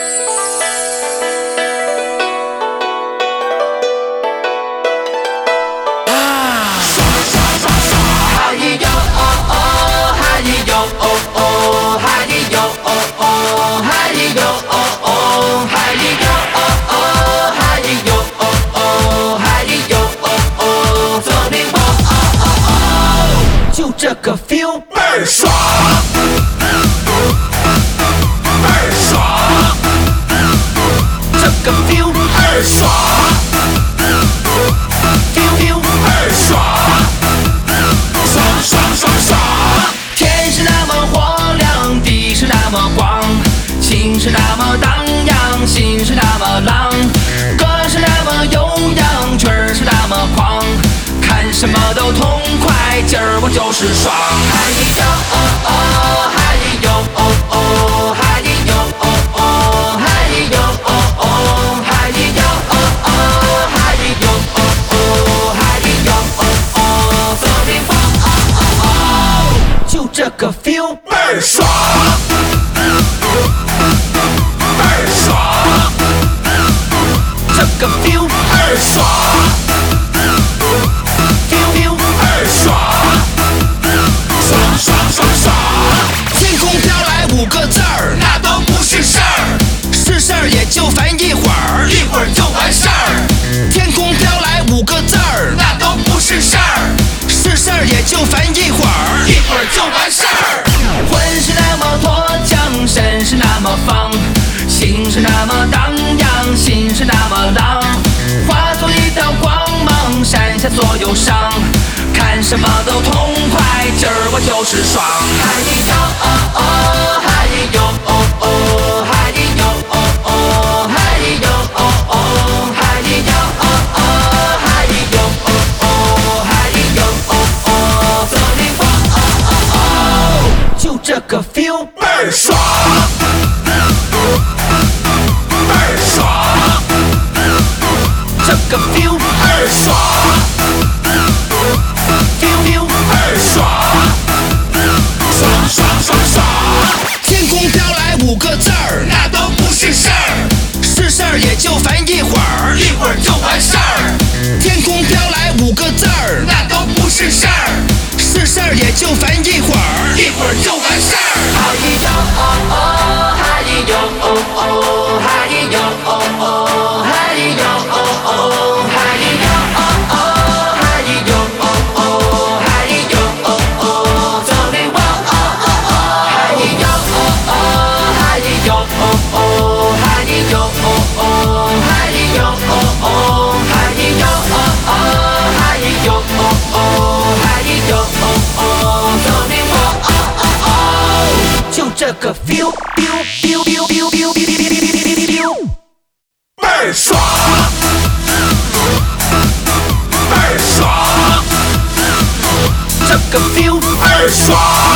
这个 feel 倍儿爽，倍儿爽，这个 feel 倍儿爽 ，feel 倍儿爽，爽爽爽爽。天是那么火亮，地是那么广，情是那么荡漾，心是那么浪，歌是那么悠扬，曲儿是那么狂。看什么都痛快，今儿我就是爽。嗨哟哦哦，嗨哟哦哦，嗨哟哦哦，嗨哟哦哦，嗨哟哦哦，嗨哟哦哦，嗨哟哦哦，走你我哦哦哦，就这个 feel 倍儿爽，倍儿爽，这个 feel 倍儿爽。天空飘来5个字儿，那都不是事儿，是事儿也就烦一会儿，一会儿就完事儿。天空飘来5个字儿，那都不是事儿，是事儿也就烦一会儿，一会儿就完事儿。魂是那么脱缰，身是那么放，心是那么荡漾，心是那么浪，化作一道光芒，闪下所有伤。看什么都痛快，今儿我就是爽。嗨哟哦哦，嗨哟哦哦，嗨哟哦哦，嗨哟哦哦，嗨哟哦哦，嗨哟哦哦，嗨哟哦哦，走你我哦哦哦，就这个 feel 倍儿爽，倍儿爽，这个 feel 倍儿爽。天空飘来5个字儿，那都不是事儿，是事儿也就烦一会儿，一会儿就完事儿。天空飘来5个字儿，那都不是事儿，是事儿也就烦一会儿，一会儿就完事儿。嗨哟哦哦，嗨哟哦哦，嗨哟哦哦，嗨哟哦哦，嗨哟哦哦，嗨哟哦哦，嗨哟哦哦，走你我哦哦哦，嗨哟哦哦，嗨哟哦哦，嗨哟哦哦，嗨哟哦哦，嗨哟哦哦，嗨哟哦哦，嗨哟哦哦，走你我哦哦哦，就这个 feel 倍儿爽，倍儿爽，这个 feel 倍儿爽。